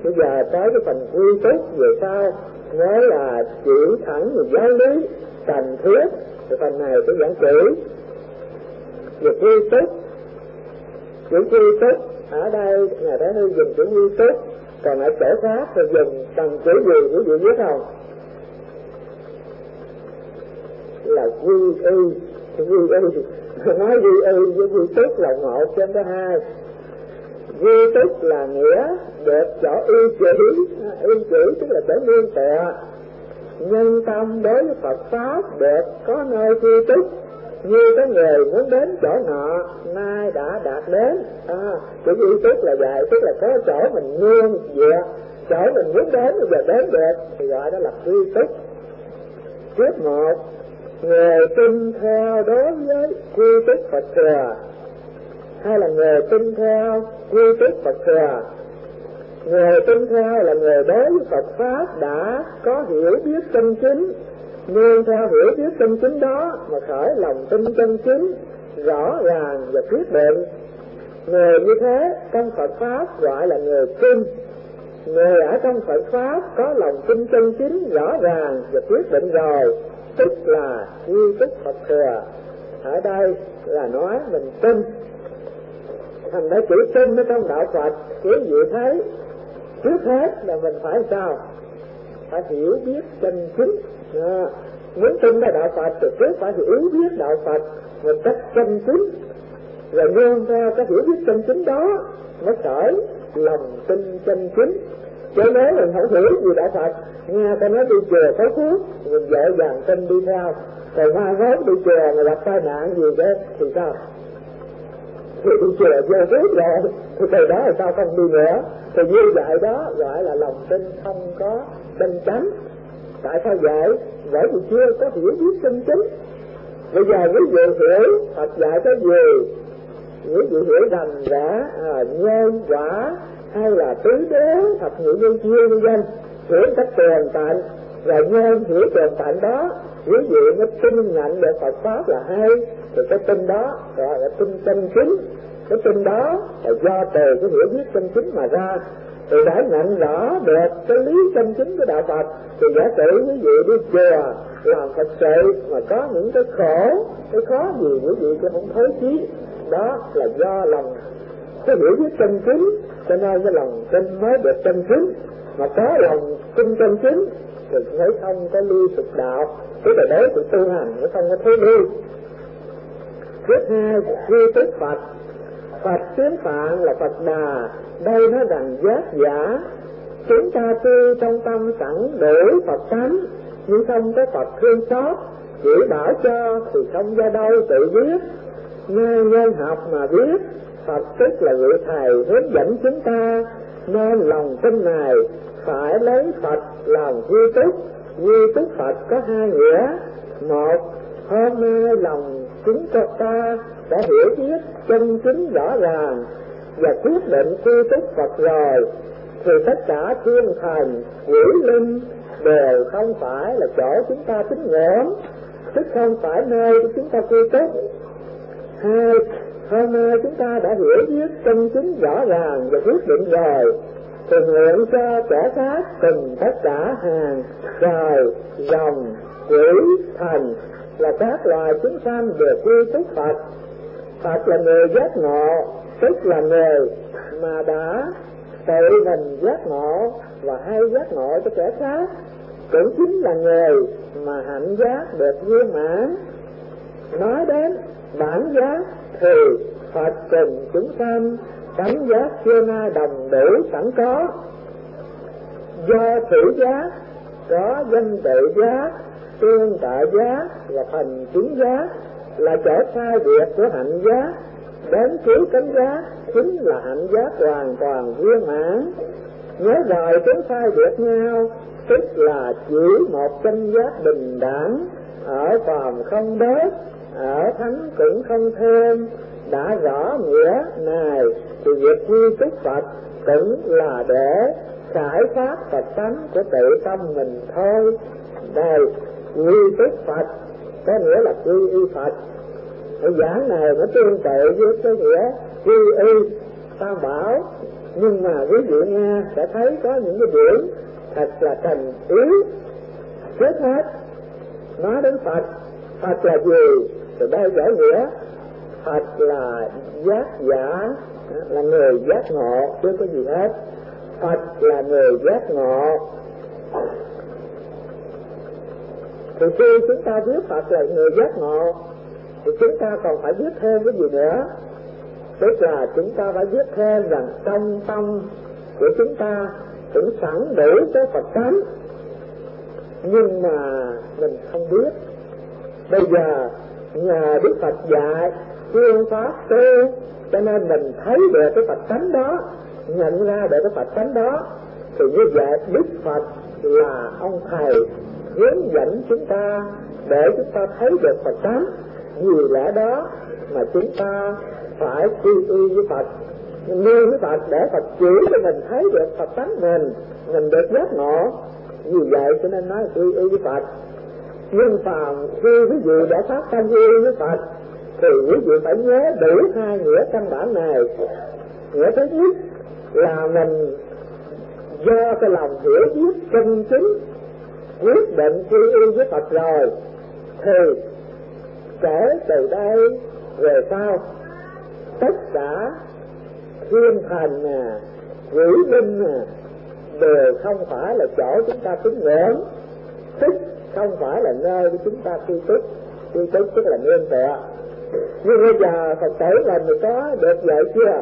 Bây giờ tới cái phần quy túc về sau nói là chỉ thẳng về giáo lý cần thiết, thì phần này sẽ giảng kỹ về quy túc. Chữ quy túc ở đây Ngài Thái Hư dùng chữ quy túc, còn ở chỗ khác thì dùng bằng chữ gì quý vị biết không? Là quy y. Nói quy y với quy túc là một chứ không có hai. Quy túc là nghĩa được chỗ y chỉ tức là chỗ nương tựa. Nhân tâm đối với Phật pháp được có nơi quy túc, như có người muốn đến chỗ nọ nay đã đạt đến. Chữ quy túc là vậy, tức là có chỗ mình nương dựa, chỗ mình muốn đến bây giờ đến được thì gọi đó là quy túc. Tiếp một, người tin theo đối với quy túc Phật thừa, hay là người tin theo quy túc Phật thừa. Người tin theo là người đối với Phật pháp đã có hiểu biết chân chính, nương theo hiểu biết chân chính đó mà khởi lòng tin chân chính rõ ràng và quyết định. Người như thế trong Phật pháp gọi là người tin. Người ở trong Phật pháp có lòng tin chân chính rõ ràng và quyết định rồi, tức là quy túc Phật thừa. Ở đây là nói mình tin. Thành ra chữ tin ở trong đạo Phật quý vị thấy trước hết là mình phải sao? Phải hiểu biết chân chính. Muốn tin vào đạo Phật thì trước phải hiểu biết đạo Phật một cách chân chính, rồi nương theo cái hiểu biết chân chính đó mới khởi lòng tin chân chính. Chứ nếu mình không hiểu gì đạo Phật, nghe ta nói đi chùa có phước, mình dễ dàng tin đi theo. Rồi mai mốt đi chùa mà gặp tai nạn gì đó thì sao? Thì đi chùa vô phước rồi, thì từ đó là sao không đi nữa? Thì như vậy đó gọi là lòng tin không có chân chánh. Tại sao vậy? Bởi vì chưa có hiểu biết chân chính. Bây giờ quý vị hiểu Phật dạy cái gì, quý vị hiểu rằng đã nhân quả hay là tứ đế thập nhị nhân chiêu nhân dân, hiểu cách tường tận, rồi nhân hiểu tường tận đó quý vị mới tin nhận được Phật pháp là hay, thì cái tin đó gọi là tin chân chính. Cái tin đó là do từ cái hiểu biết chân chính mà ra. Thì đã nhận rõ được cái lý chân chính của đạo Phật thì giả sử quý vị đi chùa làm Phật sự mà có những cái khổ, cái khó gì quý vị cũng không thối chí, đó là do lòng cái hiểu biết chân chính, cho nên cái lòng tin mới được chân chính. Mà có lòng tin chân chính thì mới không có ly sụp đạo, tức là đối sự tu hành nó không có thối ly. Thứ hai, quy túc Phật. Phật tiếng Phạn là Phật Đà, đây nó rằng giác giả. Chúng ta tu trong tâm sẵn đủ Phật tánh, nhưng không có Phật thương xót, chỉ bảo cho thì không ra đâu tự biết. Nghe nhân học mà biết, Phật tức là vị thầy hướng dẫn chúng ta, nên lòng tin này phải lấy Phật làm quy túc. Quy túc Phật có hai nghĩa. Một, hôm nay lòng chúng ta đã hiểu biết chân chính rõ ràng và quyết định quy túc Phật rồi, thì tất cả thiên thần, quỷ linh đều không phải là chỗ chúng ta tín ngưỡng, tức không phải nơi của chúng ta quy túc. Hai, hôm nay chúng ta đã hiểu biết chân chính rõ ràng và quyết định rồi, thì nguyện cho kẻ khác cùng tất cả hàng trời, rồng, quỷ, thần là các loài chúng sanh đều quy túc Phật. Phật là người giác ngộ, tức là người mà đã tự mình giác ngộ và hay giác ngộ cho kẻ khác, cũng chính là người mà hạnh giác được viên mãn. Nói đến bản giác thì Phật cùng chúng sanh tánh giác xưa nay đồng đủ sẵn có. Do thử giác có danh tự giác, tương tự giác và thành chứng giác là chỗ sai biệt của hạnh giác. Đến cứu cánh giác chính là hạnh giác hoàn toàn viên mãn. Nhớ rồi chúng sai biệt nhau, tức là chỉ một chân giác bình đẳng, ở phàm không đốt, ở thánh cũng không thêm. Đã rõ nghĩa này thì việc quy túc Phật cũng là để khải phát Phật tánh của tự tâm mình thôi. Đây, quy túc Phật có nghĩa là quy y Phật. Cái giảng này nó tương tự với cái nghĩa quy y tam bảo, Nhưng mà quý vị nghe sẽ thấy có những cái điểm thật là thành yếu. Trước hết nói đến Phật, Phật là gì? Từ đây giải nghĩa, Phật là giác giả, là người giác ngộ, chứ có gì hết. Phật là người giác ngộ. Thì khi chúng ta biết Phật là người giác ngộ, thì chúng ta còn phải biết thêm cái gì nữa? Tức là chúng ta phải biết thêm rằng trong tâm của chúng ta cũng sẵn đủ cái Phật tánh, nhưng mà mình không biết. Bây giờ nhờ Đức Phật dạy phương pháp tu, cho nên mình thấy được cái Phật tánh đó, nhận ra được cái Phật tánh đó. Thì như vậy Đức Phật là ông thầy hướng dẫn chúng ta để chúng ta thấy được Phật tánh. Vì lẽ đó mà chúng ta phải quy y với Phật, nương với Phật để Phật chỉ cho mình thấy được Phật tánh mình được giác ngộ. Vì vậy cho nên nói quy y với Phật. Nhưng phàm khi quý vị đã phát tâm quy y với Phật thì quý vị phải nhớ đủ hai nghĩa căn bản này. Nghĩa thứ nhất là mình do cái lòng hiểu biết chân chính quyết định quy y với Phật rồi, thì kể từ đây về sau tất cả thiên thần quỷ linh đều không phải là chỗ chúng ta tín ngưỡng, tức không phải là nơi của chúng ta quy túc tức là nương tựa. Nhưng bây giờ Phật tử là mình có được vậy chưa?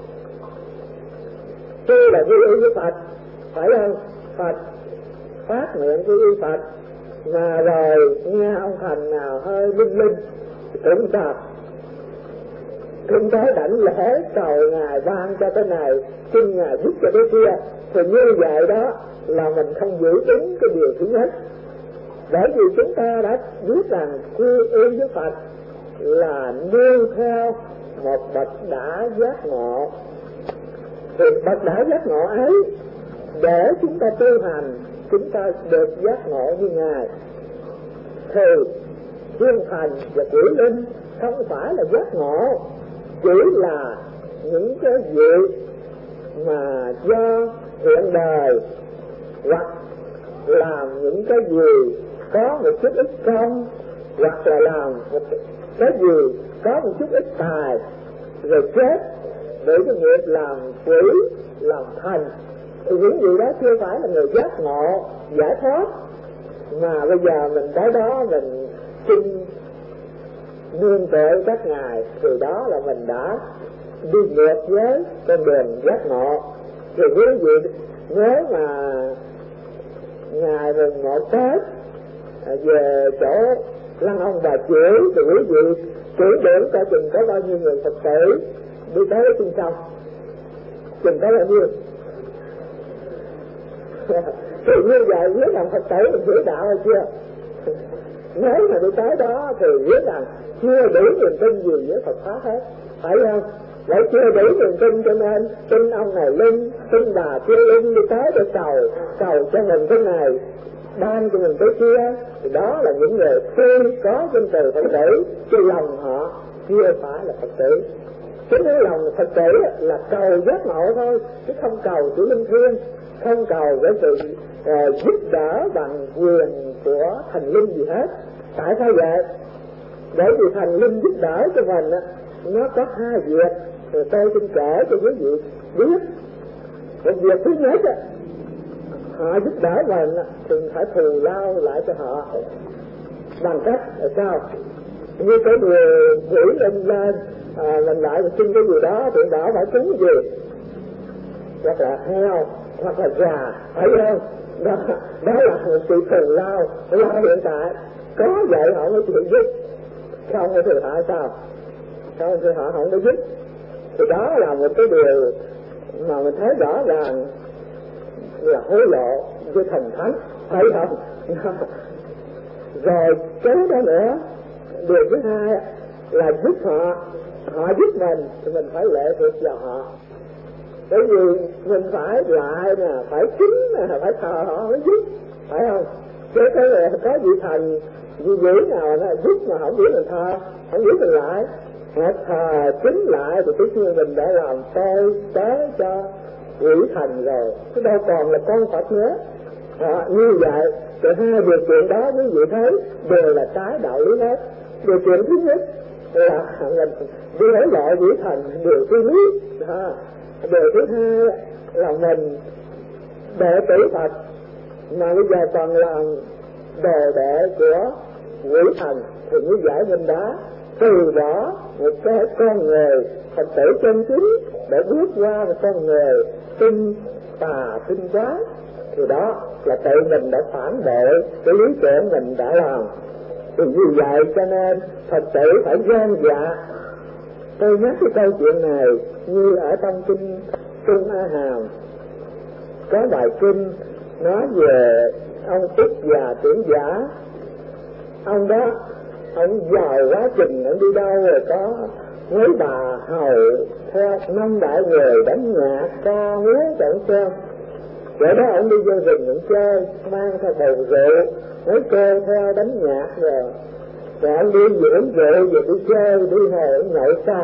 Tôi là quy y với Phật, phải không? Phật phát nguyện quy y Phật, mà rồi nghe ông thần nào hơi linh cũng sao? Cũng tới đảnh lễ cầu Ngài ban cho cái này, xin Ngài giúp cho cái kia. Thì như vậy đó là mình không giữ đúng cái điều thứ nhất. Bởi vì chúng ta đã biết rằng quy y với Phật là nương theo một bậc đã giác ngộ. Thì bậc đã giác ngộ ấy, để chúng ta tu hành, chúng ta được giác ngộ như Ngài. Thì thiên thần và quỷ linh không phải là giác ngộ, chỉ là những cái việc mà do hiện đời hoặc làm những cái gì có một chút ít công, hoặc là làm một cái gì có một chút ít tài, rồi chết để cái nghiệp làm quỷ làm thần. Thì những gì đó chưa phải là người giác ngộ giải thoát, mà bây giờ mình tới đó mình xin nương tựa các ngài, thì đó là mình đã đi ngược với con đường giác ngộ. Thì quý vị nếu mà ngày mùng 1 Tết về chỗ Lăng Ông Bà Chiểu thì quý vị tưởng tượng coi chừng có bao nhiêu người Phật tử đi tới trên sông, chừng có bao nhiêu. Thì như vậy biết rằng Phật tử mình hiểu đạo hay chưa? Nếu mà đi tới đó thì biết rằng chưa đủ niềm tin gì với Phật pháp hết, phải không? Lại chưa đủ niềm tin cho nên tin ông này linh, tin bà kia linh, đi tới để cầu cho mình cái này, ban cho mình cái kia. Thì đó là những người khi có danh từ Phật tử, chứ lòng họ chưa phải là Phật tử. Chính cái lòng Phật tử là cầu giác ngộ thôi, chứ không cầu chữ linh thiêng, không cầu cái sự giúp đỡ bằng quyền của thần linh gì hết. Tại sao vậy? Bởi vì thần linh giúp đỡ cho mình nó có hai việc, rồi tôi xin kể cho quý vị biết. Một việc thứ nhất họ giúp đỡ mình thì phải thù lao lại cho họ bằng cách là sao? Như cái người quỷ linh lên mình lại xin cái gì đó thì đó phải cúng gì, hoặc là heo hoặc là gà, phải không? Đó là một sự thù lao hiện tại. Có vậy họ mới chịu giúp, không thì họ sao? Không thì họ không có giúp. Thì đó là một cái điều mà mình thấy rõ ràng là hối lộ với thần thánh, phải không? Rồi cái đó nữa, điều thứ hai là giúp họ giúp mình thì mình phải lệ thuộc vào họ. Bởi vì mình phải lại nè, phải kính nè, phải thờ họ mới giúp, phải không? Chứ cái này có vị thần vị dữ nào nó giúp mà không biết mình thờ, không biết mình lại, họ thờ kính lại thì cái kia mình đã làm tôi tế cho quỷ thần rồi, cái đâu còn là con Phật nữa. Như vậy từ hai điều kiện đó quý vị thấy đều là trái đạo lý hết. Điều kiện thứ nhất là mình đi lấy loại quỷ thần, điều thứ nhất. Điều thứ hai là mình đệ tử Phật mà bây giờ còn làm đồ đệ của quỷ thần, thì như vậy mình đã từ bỏ một cái con người Phật tử chân chính để bước qua một con người tinh tà tinh quái, thì đó là tự mình đã phản bội cái lý tưởng mình đã làm. Thì như vậy cho nên Phật tử phải gan dạ. Tôi nhắc cái câu chuyện này như ở trong kinh Trung A Hàm có bài kinh nói về ông Úc Già Trưởng Giả. Ông đó, ông giàu quá trình, ông đi đâu rồi có mấy bà hầu theo 5 đại người đánh nhạc ca múa cho ông xem. Vậy đó ông đi vô rừng ông chơi, mang theo bầu rượu, mấy cô theo đánh nhạc rồi ông đi uống rượu rồi đi chơi, đi ngồi ông nhậu sai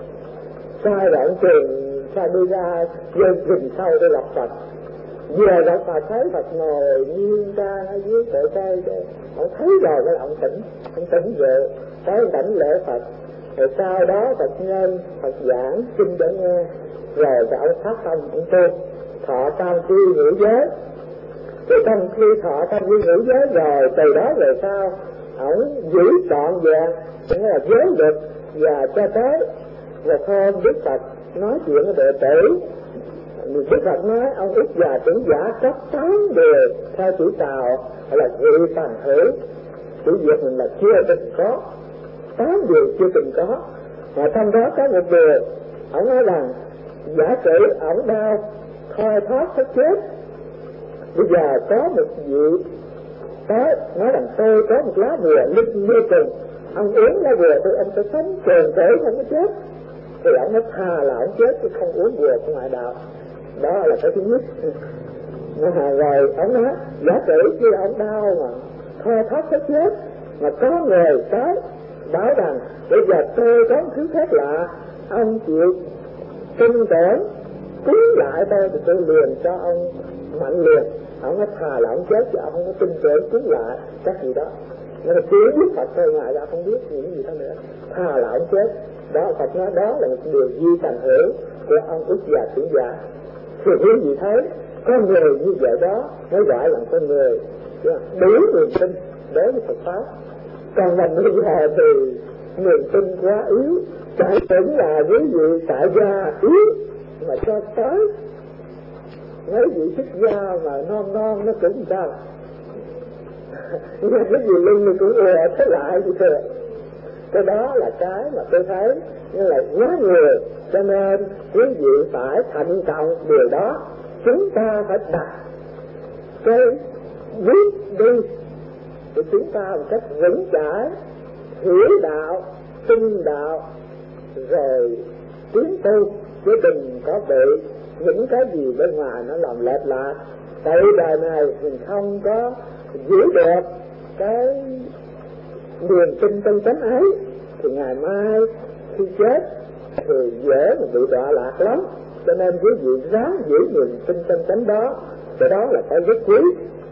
rồi ông tìm sao đi ra vô rừng sâu để gặp Phật. Vừa gặp Phật thấy Phật ngồi nghiêng ra ở dưới cội cây, ông thấy rồi cái ông tỉnh rượu, tới ông đảnh lễ Phật. Rồi sau đó Phật nhân, Phật giảng kinh để nghe, rồi cho ông phát tâm ông tu thọ tam quy ngũ giới. Rồi trong khi thọ tam quy ngũ giới rồi, từ đó về sau ông giữ trọn vẹn, nghĩa là giới luật, và cho tới một hôm Đức Phật nói chuyện với đệ tử. Đức Phật nói ông Úc Già Trưởng Giả cấp 8 điều theo chữ Tào là vị phàm thử, chữ Việt mình là chưa từng có, 8 điều chưa từng có. Mà trong đó có một điều ông nói rằng giả sử ông đau thoi thóp sắp chết, bây giờ có một vị tới nói rằng tôi có một lá bùa linh mê trùng, ông uống lá bùa tôi ông sẽ sống trường thể không có chết. Thì ông nói thà là ông chết chứ không uống bùa của ngoại đạo. Đó là cái thứ nhất. Rồi ông nói giả sử khi ông đau mà thoi thóp sắp chết, mà có người tới bảo rằng bây giờ tôi có một thứ khác lạ, ông chịu tin tưởng cứu lại tôi thì tôi liền cho ông mạnh liền. Ông nói thà là ông chết chứ ông không có tin tưởng cứu lại các gì đó. Nó là chỉ biết Phật thôi, ngoài ra không biết những gì đó nữa. Thà là ông chết. Đó Phật nói đó là một điều di thành hữu của ông Úc Già Trưởng Giả. Thì quý vị thấy con người như vậy đó mới gọi là con người đủ niềm tin đối với Phật pháp. Còn mình bây giờ thì niềm tin quá yếu, chẳng tưởng là quý vị tại gia yếu mà cho tới mấy vị xuất gia mà non nó cũng sao nghe cái gì linh thì cũng thế lại như thế. Cái đó là cái mà tôi thấy như là quá người, cho nên quý vị phải thận trọng điều đó. Chúng ta phải đặt cái quyết đi của chúng ta một cách vững chãi, hiểu đạo, tin đạo, rồi tiến tu, chứ đừng có bị những cái gì bên ngoài nó làm lệch lạc. Tại đời này mình không có giữ được cái niềm tin chân chánh ấy, thì ngày mai khi chết thì dễ mà bị đọa lạc lắm. Cho nên quý vị ráng giữ niềm tin chân chánh đó, cái đó là cái rất quý.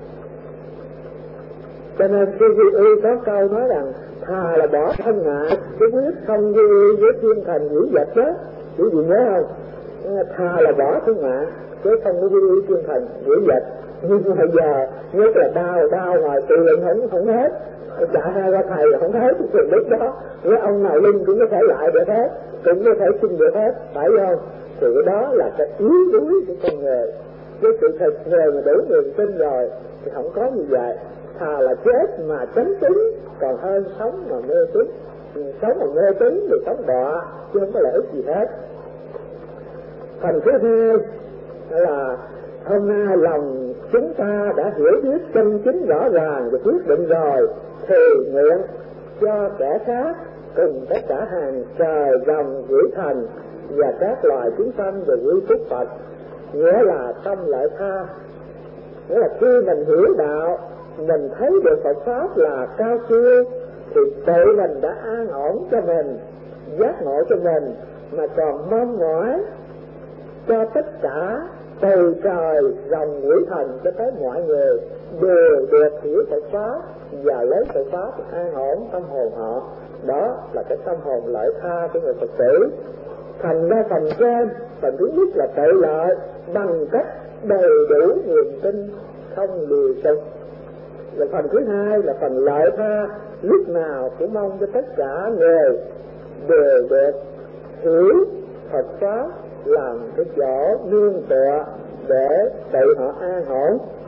Cho nên khi quý có câu nói rằng thà là bỏ thân ngại chứ quyết không như với thiên thần dữ vật đó, quý vị nhớ không? Thà là bỏ thân ngại chứ không có với thiên thần dữ vật. Nhưng bây giờ nhất là đau ngoài tự lượng không hết, trả hai ra thầy là không hết cái trường đức đó, với ông nào linh cũng có thể lại được hết, cũng có thể xin được hết, phải không? Thì cái đó là cái yếu đuối của con người. Cái sự thật người mà đủ niềm tin rồi thì không có như vậy. Thà là chết mà chánh tín còn hơn sống mà mê tín. Sống mà mê tín thì sống đọa chứ không có lợi ích gì hết. Phần thứ hai là hôm nay lòng chúng ta đã hiểu biết chân chính rõ ràng và quyết định rồi, thì nguyện cho kẻ khác cùng tất cả hàng trời rồng quỷ thần và các loài chúng sanh về quy phúc Phật. Nghĩa là tâm lợi tha, nghĩa là khi mình hiểu đạo, mình thấy được Phật pháp là cao siêu, thì tự mình đã an ổn cho mình, giác ngộ cho mình, mà còn mong mỏi cho tất cả từ trời rồng quỷ thần cho tới mọi người đều được hiểu Phật pháp và lấy Phật pháp an ổn tâm hồn họ. Đó là cái tâm hồn lợi tha của người Phật tử. Thành ra phần trên, phần thứ nhất là tự lợi bằng cách đầy đủ niềm tin không lừa tục. Và phần thứ hai là phần lợi tha, lúc nào cũng mong cho tất cả người đều được hiểu Phật pháp làm cái chỗ nương tựa để tự họ an ổn.